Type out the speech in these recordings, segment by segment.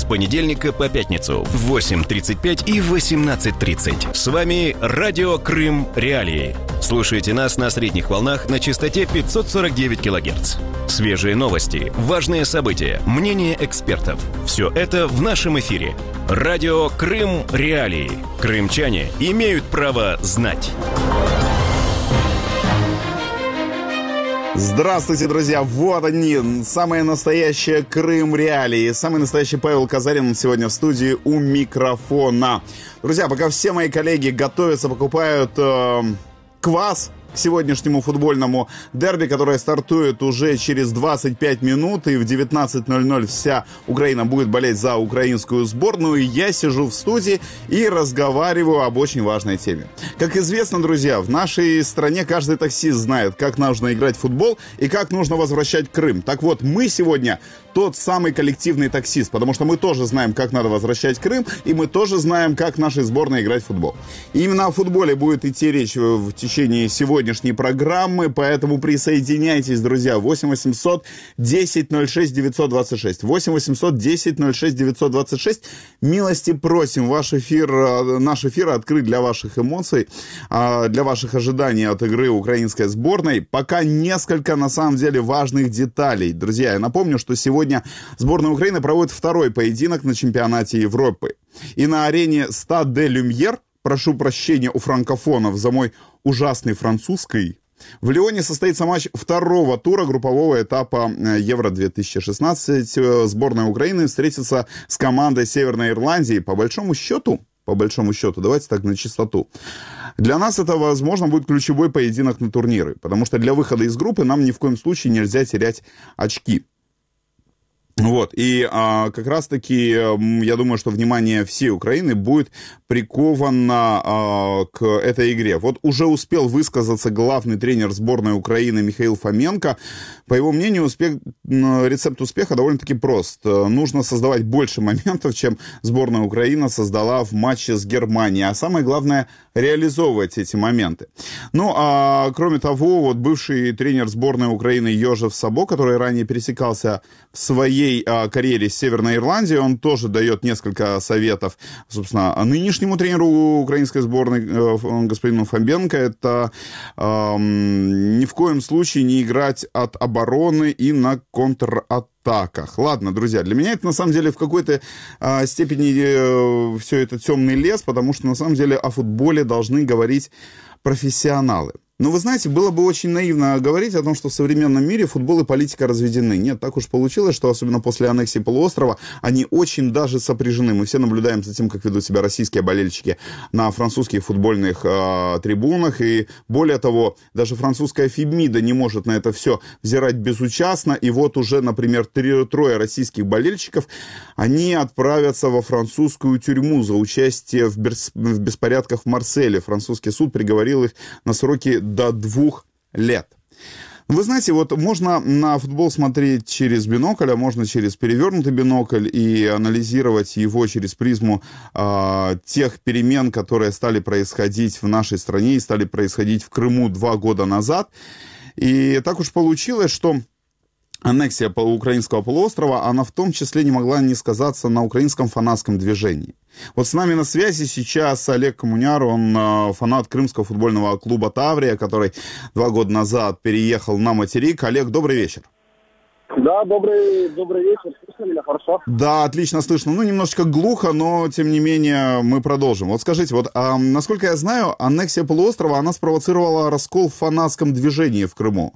понедельника по пятницу в 8:35 и 18:30. С вами Радио Крым Реалии. Слушайте нас на средних волнах на частоте 549 кГц. Свежие новости, важные события, мнения экспертов. Все это в нашем эфире. Радио Крым Реалии. Крымчане имеют право знать. Здравствуйте, друзья! Вот они, самые настоящие Крым Реалии. Самый настоящий Павел Казарин сегодня в студии у микрофона. Друзья, пока все мои коллеги готовятся, покупают квас к сегодняшнему футбольному дерби, которое стартует уже через 25 минут, и в 19:00 вся Украина будет болеть за украинскую сборную. Я сижу в студии и разговариваю об очень важной теме. Как известно, друзья, в нашей стране каждый таксист знает, как нужно играть в футбол и как нужно возвращать Крым. Так вот, мы сегодня тот самый коллективный таксист, потому что мы тоже знаем, как надо возвращать Крым, и мы тоже знаем, как нашей сборной играть в футбол. И именно о футболе будет идти речь в течение сегодняшней программы, поэтому присоединяйтесь, друзья. 8 800 10 06 926. 8 800 10 06 926. Милости просим. Наш эфир открыт для ваших эмоций, для ваших ожиданий от игры украинской сборной. Пока несколько, на самом деле, важных деталей. Друзья, я напомню, что сегодня сборная Украины проводит второй поединок на чемпионате Европы. И на арене Стад де Люмьер, прошу прощения у франкофонов за мой ужасный французский, в Лионе состоится матч второго тура группового этапа Евро-2016. Сборная Украины встретится с командой Северной Ирландии. По большому счету, давайте так на чистоту, для нас это, возможно, будет ключевой поединок на турниры, потому что для выхода из группы нам ни в коем случае нельзя терять очки. Вот, и как раз-таки я думаю, что внимание всей Украины будет приковано к этой игре. Вот уже успел высказаться главный тренер сборной Украины Михаил Фоменко. По его мнению, рецепт успеха довольно-таки прост. Нужно создавать больше моментов, чем сборная Украины создала в матче с Германией. А самое главное, реализовывать эти моменты. Ну, а кроме того, вот бывший тренер сборной Украины Йожеф Сабо, который ранее пересекался в своей карьере с Северной Ирландией, он тоже дает несколько советов, собственно, нынешнему тренеру украинской сборной господину Фоменко. Это ни в коем случае не играть от обороны и на контратаках. Ладно, друзья, для меня это на самом деле в какой-то степени все это темный лес, потому что на самом деле о футболе должны говорить профессионалы. Но вы знаете, было бы очень наивно говорить о том, что в современном мире футбол и политика разведены. Нет, так уж получилось, что особенно после аннексии полуострова они очень даже сопряжены. Мы все наблюдаем за тем, как ведут себя российские болельщики на французских футбольных трибунах. И более того, даже французская Фемида не может на это все взирать безучастно. И вот уже, например, трое российских болельщиков, они отправятся во французскую тюрьму за участие в беспорядках в Марселе. Французский суд приговорил их на сроки до 2 лет. Вы знаете, вот можно на футбол смотреть через бинокль, а можно через перевернутый бинокль и анализировать его через призму тех перемен, которые стали происходить в нашей стране и стали происходить в Крыму 2 года назад. И так уж получилось, что аннексия украинского полуострова, она в том числе не могла не сказаться на украинском фанатском движении. Вот с нами на связи сейчас Олег Коммуняр, он фанат крымского футбольного клуба «Таврия», который 2 года назад переехал на материк. Олег, добрый вечер. Да, добрый вечер. Слышно меня хорошо? Да, отлично слышно. Ну, немножечко глухо, но, тем не менее, мы продолжим. Вот скажите, вот, насколько я знаю, аннексия полуострова, она спровоцировала раскол в фанатском движении в Крыму.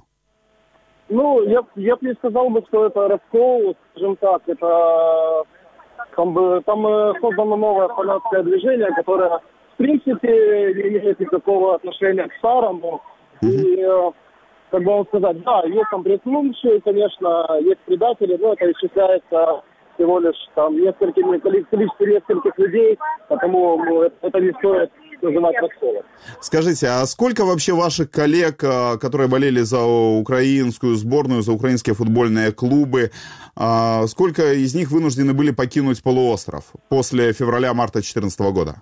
Ну, я бы не сказал бы, что это раскол, скажем так, это там создано новое фанатское движение, которое, в принципе, не имеет никакого отношения к старому. И, как бы вам сказать, да, есть там преследующие, конечно, есть предатели, но это исчисляется всего лишь там количество нескольких людей, потому это не стоит называть расколом. Скажите, а сколько вообще ваших коллег, которые болели за украинскую сборную, за украинские футбольные клубы, сколько из них вынуждены были покинуть полуостров после февраля-марта 2014 года?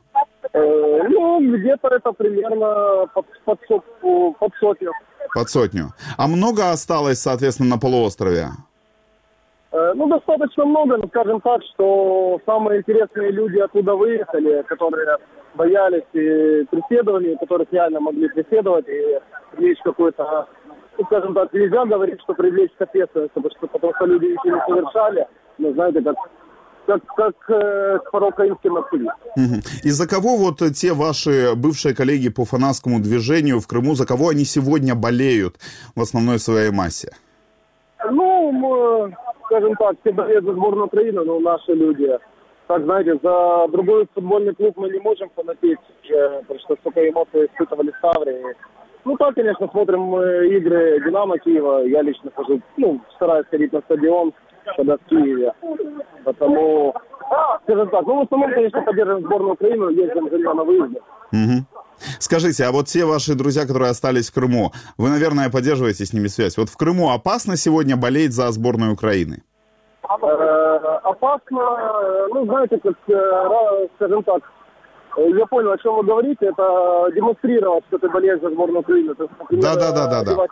Ну, где-то это примерно под сотню. Под сотню. А много осталось, соответственно, на полуострове? Достаточно много, но скажем так, что самые интересные люди оттуда выехали, которые боялись и преследования, которых реально могли преследовать и привлечь какой-то, скажем так, нельзя говорить, что привлечь к ответственности, потому что люди ничего не совершали, но знаете, как к фаро-каимским активистам. Из-за кого вот те ваши бывшие коллеги по фанатскому движению в Крыму, за кого они сегодня болеют в основной своей массе? Скажем так, все болеют за сборную Украины, но наши люди. Так, знаете, за другой футбольный клуб мы не можем фанатеть, потому что столько эмоций испытывали в Таврии. Так, конечно, смотрим игры «Динамо» Киева. Я лично хожу, стараюсь ходить на стадион, когда в Киеве. Потому, скажем так, в основном, конечно, поддерживаем сборную Украины, ездим на выезды. Скажите, а вот те ваши друзья, которые остались в Крыму, вы, наверное, поддерживаете с ними связь. Вот в Крыму опасно сегодня болеть за сборную Украины? Опасно, знаете, скажем так, я понял, о чем вы говорите, это демонстрировать, что ты болеешь за сборную Украины. Да.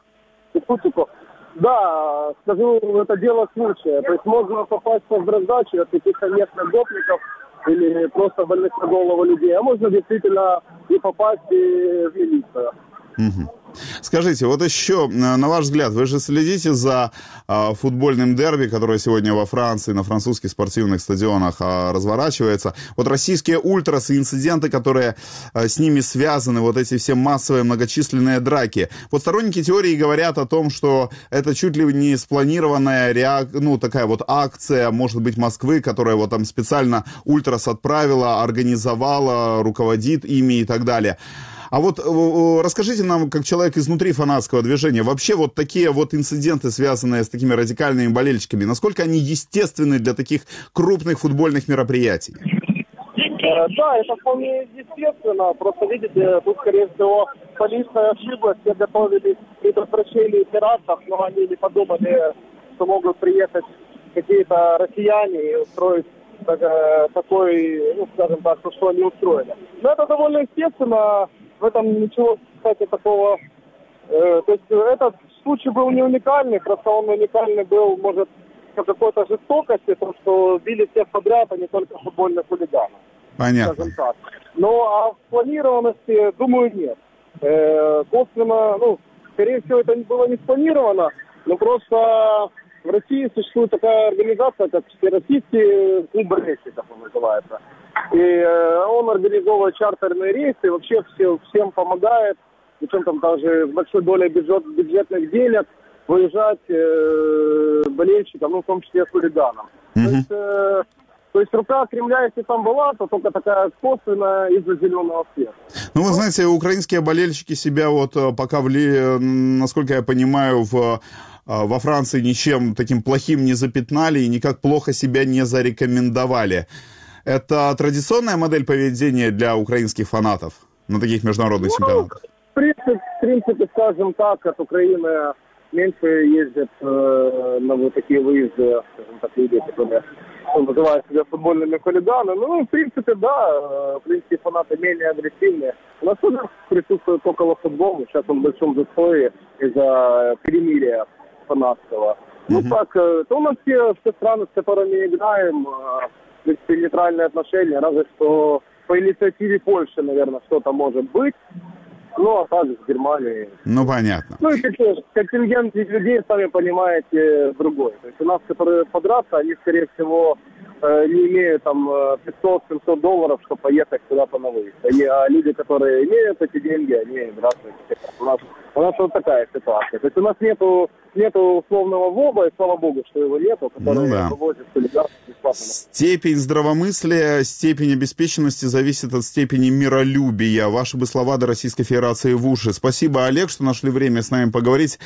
Да, скажу, это дело случая. То есть можно попасть под раздачу от каких-то местных гопников или просто больных на голову людей, а можно действительно и попасть и в милицию. Скажите, вот еще, на ваш взгляд, вы же следите за футбольным дерби, которое сегодня во Франции, на французских спортивных стадионах разворачивается. Вот российские ультрасы, инциденты, которые с ними связаны, вот эти все массовые многочисленные драки. Вот сторонники теории говорят о том, что это чуть ли не спланированная такая вот акция, может быть, Москвы, которая вот там специально ультрас отправила, организовала, руководит ими и так далее. А вот расскажите нам, как человек изнутри фанатского движения, вообще вот такие вот инциденты, связанные с такими радикальными болельщиками, насколько они естественны для таких крупных футбольных мероприятий? Да, это вполне естественно. Просто, видите, тут, скорее всего, полиция ошиблась, все готовились к предотвращению терактов, но они не подумали, что могут приехать какие-то россияне и устроить такой, скажем так, то, что они устроили. Но это довольно естественно. В этом ничего, кстати, такого... то есть этот случай был не уникальный, просто он уникальный был, может, по какой-то жестокости, потому что били всех подряд, а не только футбольных хулиганов. Понятно. Скажем так. А в планированности, думаю, нет. Косвенно, скорее всего, это было не спланировано, но просто в России существует такая организация, как Всероссийский клуб болельщиков, он называется. И он организовывает чартерные рейсы, и вообще всем помогает, причем там даже с большой долей бюджетных денег выезжать болельщикам, в том числе хулиганам. То есть рука Кремля, если там была, то только такая косвенная из-за зеленого света. Вы знаете, украинские болельщики себя вот пока насколько я понимаю, во Франции ничем таким плохим не запятнали и никак плохо себя не зарекомендовали. Это традиционная модель поведения для украинских фанатов на таких международных чемпионатах? В принципе, скажем так, от Украины меньше ездят на вот такие выезды, скажем так, люди, которые называют себя футбольными хулиганами. В принципе, да, украинские фанаты менее агрессивные. У нас тоже присутствует около футбола, сейчас он в большом застое из-за перемирия фанатского. То у нас все страны, с которыми играем, в принципе, нейтральные отношения, разве что по инициативе Польши, наверное, что-то может быть. А также с Германией. Понятно. И контингент людей, сами понимаете, другой. То есть у нас, которые подраться, они, скорее всего, не имеют там $500-700, чтобы поехать куда-то на выезд. А люди, которые имеют эти деньги, они здравствуйте. У нас вот такая ситуация. То есть у нас нету условного ВОБа, и слава богу, что его нету, который вывозит хулиганов бесплатно. Степень здравомыслия, степень обеспеченности зависит от степени миролюбия. Ваши бы слова до Российской Федерации в уши. Спасибо, Олег, что нашли время с нами поговорить.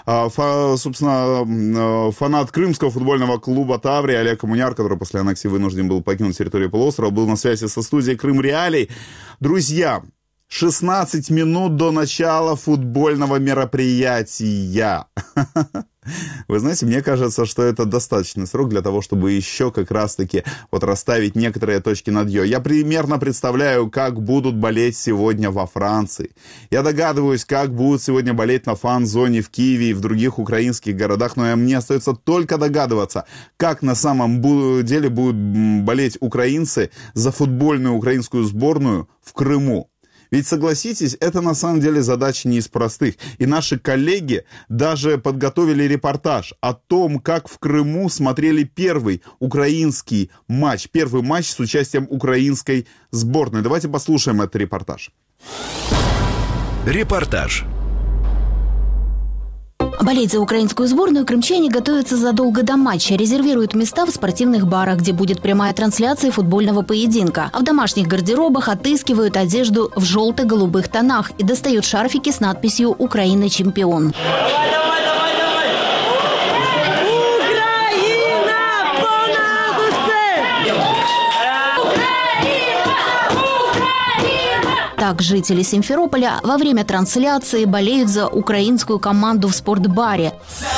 Собственно, фанат крымского футбольного клуба «Таврия» Олег Коммуняр, который после аннексии вынужден был покинуть территорию полуострова, был на связи со студией «Крым Реалий». Друзья, 16 минут до начала футбольного мероприятия. Вы знаете, мне кажется, что это достаточный срок для того, чтобы еще как раз-таки вот расставить некоторые точки над «ё». Я примерно представляю, как будут болеть сегодня во Франции. Я догадываюсь, как будут сегодня болеть на фан-зоне в Киеве и в других украинских городах, но мне остается только догадываться, как на самом деле будут болеть украинцы за футбольную украинскую сборную в Крыму. Ведь, согласитесь, это на самом деле задача не из простых. И наши коллеги даже подготовили репортаж о том, как в Крыму смотрели первый украинский матч, первый матч с участием украинской сборной. Давайте послушаем этот репортаж. Репортаж. Болеть за украинскую сборную крымчане готовятся задолго до матча, резервируют места в спортивных барах, где будет прямая трансляция футбольного поединка. А в домашних гардеробах отыскивают одежду в желто-голубых тонах и достают шарфики с надписью «Украина чемпион». Так жители Симферополя во время трансляции болеют за украинскую команду в спортбаре.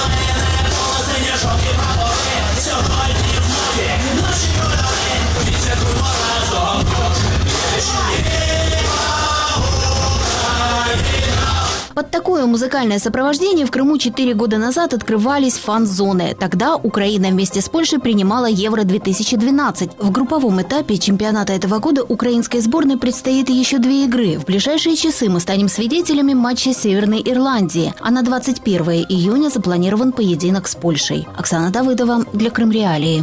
Под такое музыкальное сопровождение в Крыму 4 года назад открывались фан-зоны. Тогда Украина вместе с Польшей принимала Евро-2012. В групповом этапе чемпионата этого года украинской сборной предстоит еще 2 игры. В ближайшие часы мы станем свидетелями матча Северной Ирландии. А на 21 июня запланирован поединок с Польшей. Оксана Давыдова для Крым Реалии.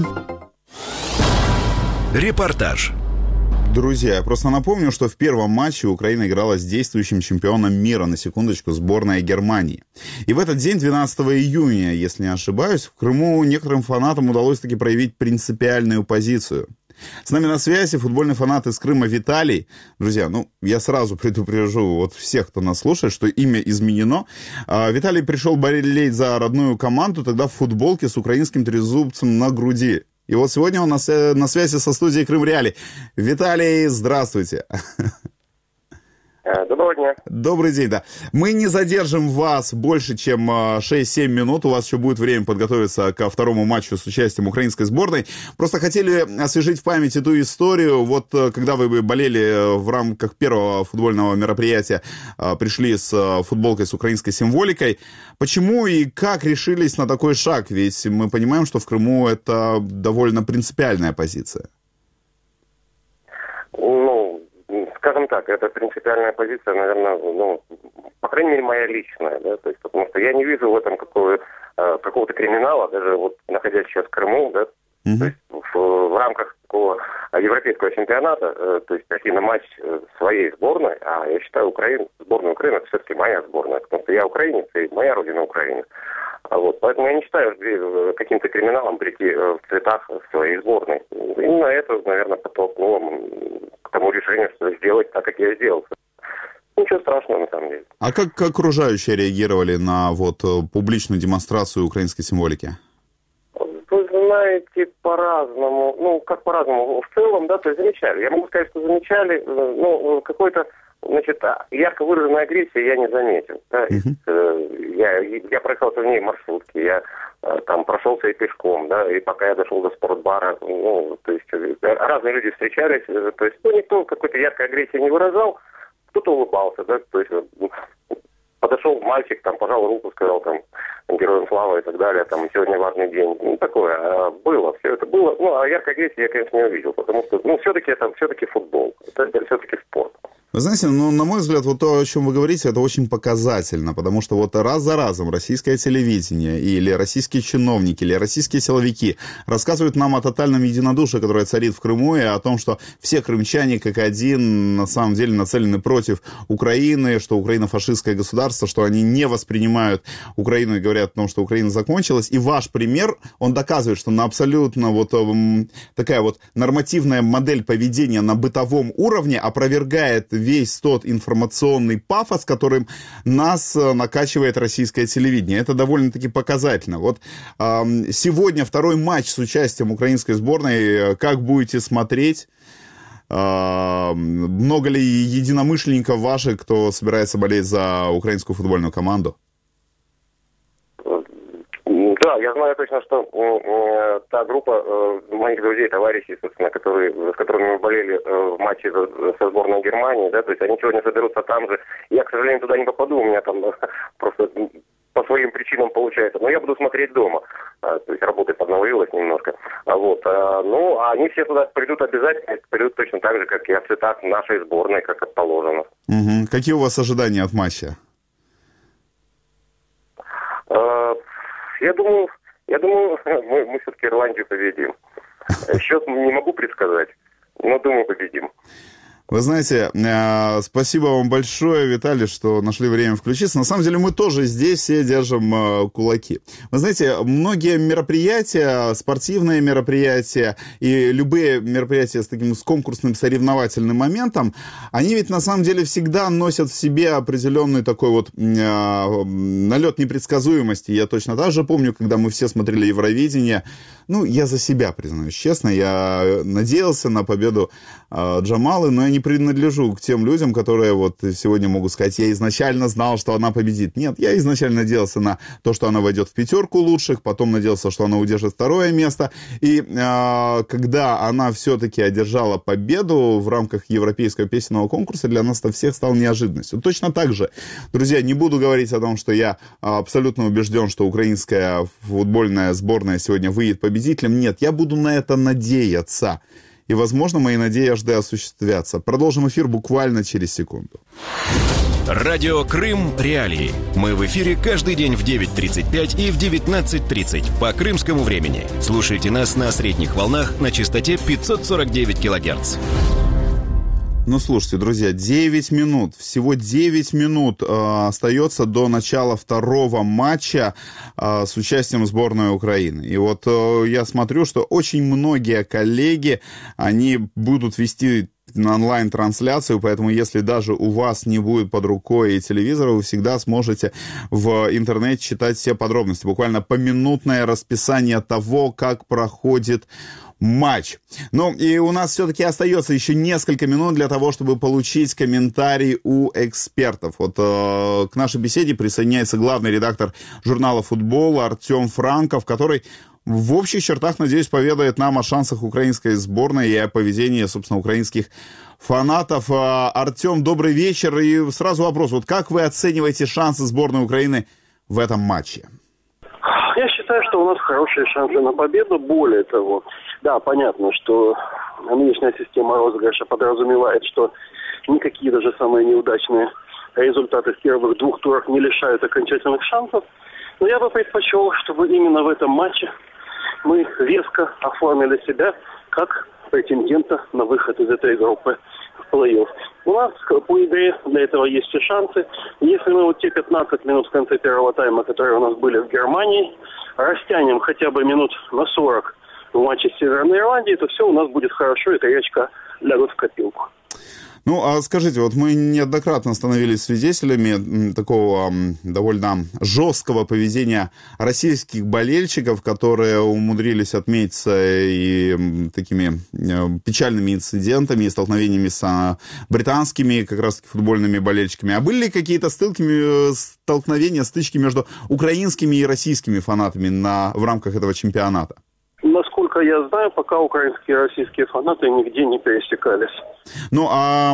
Репортаж. Друзья, я просто напомню, что в первом матче Украина играла с действующим чемпионом мира, на секундочку, сборной Германии. И в этот день, 12 июня, если не ошибаюсь, в Крыму некоторым фанатам удалось таки проявить принципиальную позицию. С нами на связи футбольный фанат из Крыма Виталий. Друзья, я сразу предупрежу вот всех, кто нас слушает, что имя изменено. Виталий пришел болеть за родную команду, тогда в футболке с украинским трезубцем на груди. И вот сегодня он на связи со студией Крым Реалии. Виталий, здравствуйте. Доброго дня. Добрый день, да. Мы не задержим вас больше, чем 6-7 минут. У вас еще будет время подготовиться ко второму матчу с участием украинской сборной. Просто хотели освежить в памяти ту историю. Вот когда вы болели в рамках первого футбольного мероприятия, пришли с футболкой с украинской символикой. Почему и как решились на такой шаг? Ведь мы понимаем, что в Крыму это довольно принципиальная позиция. Скажем так, это принципиальная позиция, наверное, по крайней мере, моя личная, да, то есть, потому что я не вижу в этом какого-то криминала, даже вот находясь сейчас в Крыму, да, то есть в рамках такого европейского чемпионата, то есть пойти на матч своей сборной, а я считаю сборную Украины это все-таки моя сборная, потому что я украинец, и моя родина Украина. Вот, поэтому я не считаю каким-то криминалом прийти в цветах своей сборной. Именно это, наверное, подтолкнуло к тому решению, что сделать так, как я сделал. Ничего страшного, на самом деле. А как окружающие реагировали на публичную демонстрацию украинской символики? Вы знаете, по-разному. Как по-разному. В целом, да, то есть замечали. Я могу сказать, что замечали, какой-то... ярко выраженной агрессии я не заметил. Да? Я проехался в ней маршрутки, я там прошелся и пешком, да, и пока я дошел до спортбара, то есть разные люди встречались, то есть никто какой-то яркой агрессии не выражал, кто-то улыбался, да, то есть подошел мальчик, там, пожал руку, сказал, там, героям слава и так далее, там, сегодня важный день. Такое было, все это было. А яркой агрессии я, конечно, не увидел, потому что, все-таки это все-таки футбол, это все-таки спорт. Вы знаете, на мой взгляд, вот то, о чем вы говорите, это очень показательно, потому что вот раз за разом российское телевидение или российские чиновники, или российские силовики рассказывают нам о тотальном единодушии, которое царит в Крыму, и о том, что все крымчане как один на самом деле нацелены против Украины, что Украина фашистское государство, что они не воспринимают Украину и говорят о том, что Украина закончилась. И ваш пример, он доказывает, что на абсолютно такая нормативная модель поведения на бытовом уровне опровергает весь тот информационный пафос, которым нас накачивает российское телевидение. Это довольно-таки показательно. Вот сегодня второй матч с участием украинской сборной. Как будете смотреть? Много ли единомышленников ваших, кто собирается болеть за украинскую футбольную команду? Да, я знаю точно, что та группа моих друзей, товарищей, собственно, с которыми мы болели в матче со сборной Германии, да, то есть они сегодня соберутся там же. Я, к сожалению, туда не попаду, у меня там просто по своим причинам получается. Но я буду смотреть дома. То есть работа подновилась немножко. Вот. Ну, а они все туда придут обязательно, придут точно так же, как и в цветах нашей сборной, как это положено. Угу. Какие у вас ожидания от матча? Я думаю, мы все-таки Ирландию победим. Счет не могу предсказать, но думаю, победим. Вы знаете, спасибо вам большое, Виталий, что нашли время включиться. На самом деле мы тоже здесь все держим кулаки. Вы знаете, многие мероприятия, спортивные мероприятия и любые мероприятия с конкурсным соревновательным моментом, они ведь на самом деле всегда носят в себе определенный такой вот налет непредсказуемости. Я точно так же помню, когда мы все смотрели Евровидение. Ну, я за себя признаюсь честно, я надеялся на победу Джамалы, но я не принадлежу к тем людям, которые вот сегодня могут сказать, я изначально знал, что она победит. Нет, я изначально надеялся на то, что она войдет в 5 лучших, потом надеялся, что она удержит 2 место. И когда она все-таки одержала победу в рамках европейского песенного конкурса, для нас это всех стало неожиданностью. Точно так же, друзья, не буду говорить о том, что я абсолютно убежден, что украинская футбольная сборная сегодня выйдет победителем. Нет, я буду на это надеяться. И, возможно, мои надежды осуществятся. Продолжим эфир буквально через секунду. Радио Крым Реалии. Мы в эфире каждый день в 9:35 и в 19:30 по крымскому времени. Слушайте нас на средних волнах на частоте 549 килогерц. Ну, слушайте, друзья, 9 минут, всего 9 минут остается до начала второго матча с участием сборной Украины. И вот я смотрю, что очень многие коллеги, они будут вести онлайн-трансляцию, поэтому если даже у вас не будет под рукой телевизора, вы всегда сможете в интернете читать все подробности. Буквально поминутное расписание того, как проходит матч. Ну, и у нас все-таки остается еще несколько минут для того, чтобы получить комментарий у экспертов. Вот к нашей беседе присоединяется главный редактор журнала «Футбол» Артем Франков, который в общих чертах, надеюсь, поведает нам о шансах украинской сборной и о поведении, собственно, украинских фанатов. Артем, добрый вечер. И сразу вопрос. Вот как вы оцениваете шансы сборной Украины в этом матче? Я считаю, что у нас хорошие шансы на победу. Более того, да, понятно, что нынешняя система розыгрыша подразумевает, что никакие даже самые неудачные результаты в первых 2 турах не лишают окончательных шансов. Но я бы предпочел, чтобы именно в этом матче мы веско оформили себя как претендента на выход из этой группы в плей-офф. У нас по игре для этого есть все шансы. Если мы вот те 15 минут в конце первого тайма, которые у нас были в Германии, растянем хотя бы минут на 40 в матче с Северной Ирландией, то все у нас будет хорошо, и 3 очка лягут в копилку. Ну, а скажите, вот мы неоднократно становились свидетелями такого довольно жесткого поведения российских болельщиков, которые умудрились отметиться и такими печальными инцидентами и столкновениями с британскими как раз-таки футбольными болельщиками. А были ли какие-то столкновения, стычки между украинскими и российскими фанатами в рамках этого чемпионата? Насколько я знаю, пока украинские и российские фанаты нигде не пересекались. Ну, а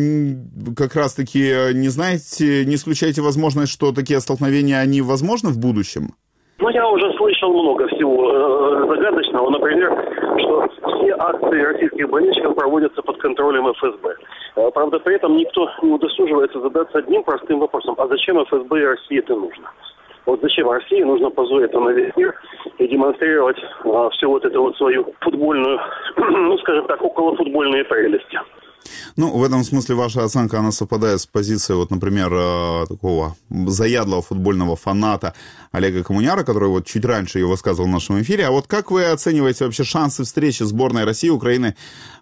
как раз-таки не знаете, не исключаете возможность, что такие столкновения, они возможны в будущем? Ну, я уже слышал много всего загадочного. Например, что все акции российских болельщиков проводятся под контролем ФСБ. Правда, при этом никто не удосуживается задаться одним простым вопросом. А зачем ФСБ и России это нужно? Вот зачем России нужно позориться на весь мир и демонстрировать всю вот эту вот свою футбольную, ну, скажем так, околофутбольные прелести. Ну, в этом смысле ваша оценка, она совпадает с позицией, вот, например, такого заядлого футбольного фаната Олега Коммуняра, который вот чуть раньше его высказывал в нашем эфире. А вот как вы оцениваете вообще шансы встречи сборной России и Украины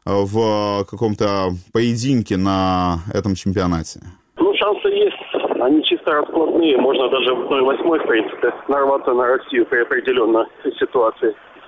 в каком-то поединке на этом чемпионате? Ну, шансы есть. Они чисто раскладные. Можно даже в 1/8, в принципе, нарваться на Россию при определенной ситуации. В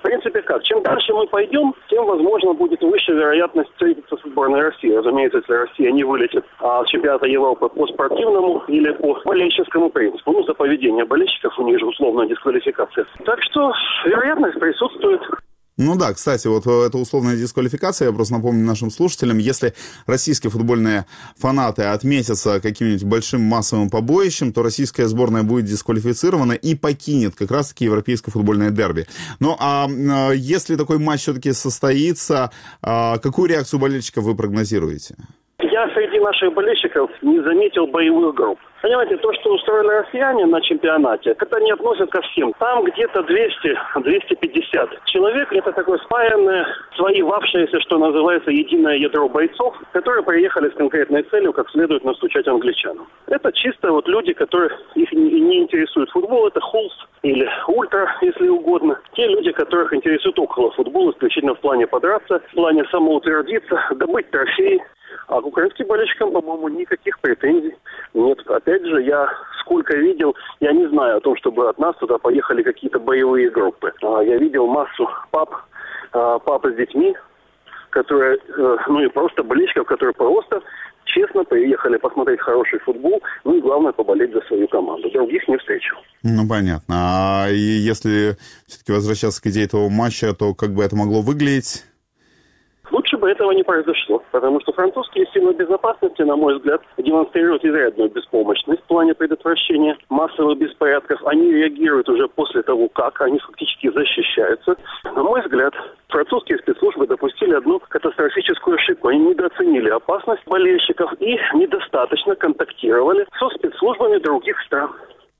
принципе, как? Чем дальше мы пойдем, тем, возможно, будет выше вероятность встретиться с сборной России. Разумеется, если Россия не вылетит с чемпионата Европы по спортивному или по болельщическому принципу. Ну, за поведение болельщиков у них же условная дисквалификация. Так что вероятность присутствует. Ну да, кстати, вот эта условная дисквалификация, я просто напомню нашим слушателям, если российские футбольные фанаты отметятся каким-нибудь большим массовым побоищем, то российская сборная будет дисквалифицирована и покинет как раз-таки европейское футбольное дерби. Ну а если такой матч все-таки состоится, какую реакцию болельщиков вы прогнозируете? Я среди наших болельщиков не заметил боевых групп. Понимаете, то, что устроили россияне на чемпионате, это не относится ко всем. Там где-то 200-250 человек. Это такое спаянное, своевавшееся, что называется, единое ядро бойцов, которые приехали с конкретной целью, как следует настучать англичанам. Это чисто вот люди, которые их не интересует футбол. Это холст или ультра, если угодно. Те люди, которых интересует около футбола, исключительно в плане подраться, в плане самоутвердиться, добыть трофеи. А к украинским болельщикам, по-моему, никаких претензий нет. Опять же, я сколько видел, я не знаю о том, чтобы от нас туда поехали какие-то боевые группы. Я видел массу пап с детьми, которые, ну и просто болельщиков, которые просто честно приехали посмотреть хороший футбол, ну и главное поболеть за свою команду. Других не встречал. Ну, понятно. А если все-таки возвращаться к идее этого матча, то как бы это могло выглядеть? Лучше бы этого не произошло, потому что французские силы безопасности, на мой взгляд, демонстрируют изрядную беспомощность в плане предотвращения массовых беспорядков. Они реагируют уже после того, как они фактически защищаются. На мой взгляд, французские спецслужбы допустили одну катастрофическую ошибку. Они недооценили опасность болельщиков и недостаточно контактировали со спецслужбами других стран.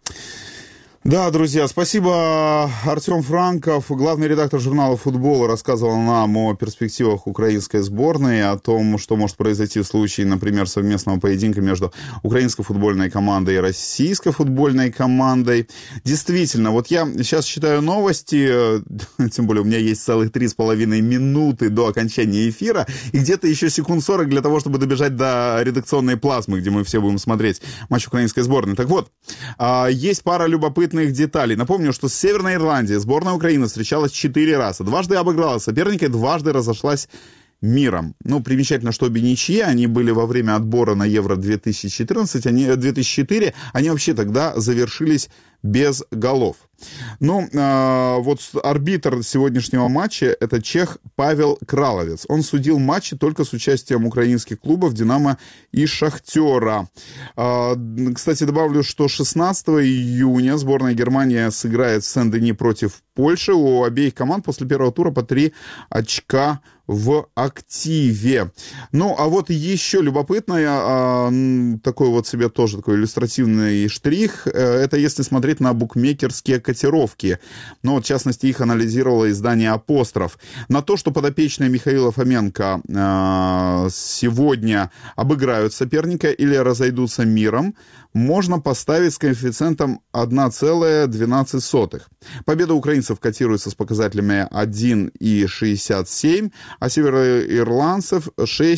Да, друзья, спасибо. Артем Франков, главный редактор журнала «Футбол», рассказывал нам о перспективах украинской сборной, о том, что может произойти в случае, например, совместного поединка между украинской футбольной командой и российской футбольной командой. Действительно, вот я сейчас читаю новости, тем более у меня есть целых 3,5 минуты до окончания эфира, и где-то еще секунд 40 для того, чтобы добежать до редакционной плазмы, где мы все будем смотреть матч украинской сборной. Так вот, есть пара любопытных деталей. Напомню, что с Северной Ирландией сборная Украины встречалась 4 раза. Дважды обыграла соперника и дважды разошлась миром. Ну, примечательно, что обе ничьи, они были во время отбора на Евро 2004, они вообще тогда завершились без голов. Ну, вот арбитр сегодняшнего матча — это чех Павел Краловец. Он судил матчи только с участием украинских клубов «Динамо» и «Шахтера». Кстати, добавлю, что 16 июня сборная Германии сыграет в Сен-Дени против Польши. У обеих команд после первого тура по 3 очка в активе. Ну, а вот еще любопытное, такой вот себе тоже такой иллюстративный штрих, это если смотреть на букмекерские котировки. Ну, вот, в частности, их анализировало издание «Апостроф». На то, что подопечные Михаила Фоменко сегодня обыграют соперника или разойдутся миром, можно поставить с коэффициентом 1,12. Победа украинцев котируется с показателями 1,67, а североирландцев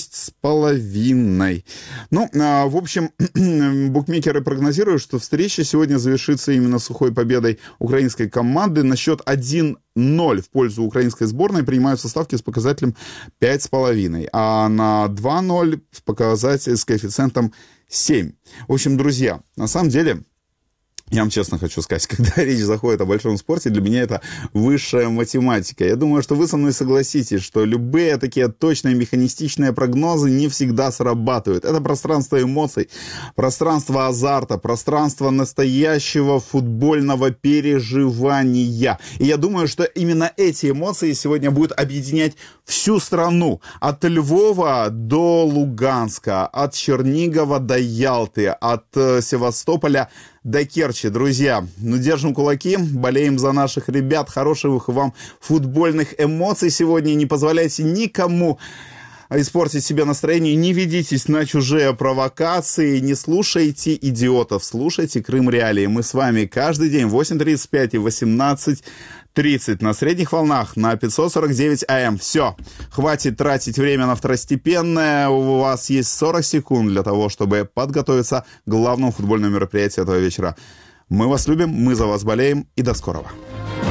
6,5. Ну, в общем, букмекеры прогнозируют, что встреча сегодня завершится именно сухой победой украинской команды. На счет 1-0 в пользу украинской сборной принимаются ставки с показателем 5,5, а на 2-0 с коэффициентом 7. В общем, друзья, на самом деле, я вам честно хочу сказать, когда речь заходит о большом спорте, для меня это высшая математика. Я думаю, что вы со мной согласитесь, что любые такие точные механистичные прогнозы не всегда срабатывают. Это пространство эмоций, пространство азарта, пространство настоящего футбольного переживания. И я думаю, что именно эти эмоции сегодня будут объединять всю страну. От Львова до Луганска, от Чернигова до Ялты, от Севастополя до Керчи. Друзья, ну держим кулаки, болеем за наших ребят, хороших вам футбольных эмоций сегодня. Не позволяйте никому испортить себе настроение, не ведитесь на чужие провокации, не слушайте идиотов, слушайте Крым Реалии. Мы с вами каждый день в 8:35 и 18:30 на средних волнах на 549 АМ. Все, хватит тратить время на второстепенное. У вас есть 40 секунд для того, чтобы подготовиться к главному футбольному мероприятию этого вечера. Мы вас любим, мы за вас болеем и до скорого.